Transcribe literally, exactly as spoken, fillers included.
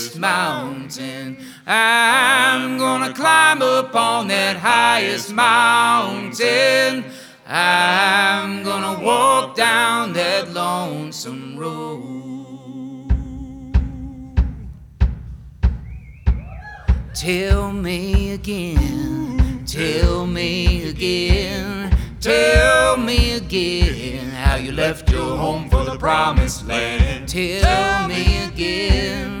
mountain. I'm gonna climb up on that highest mountain. I'm gonna walk down that lonesome road. Tell me again, tell me again, tell me again how you left your home for the promised land. Tell me again.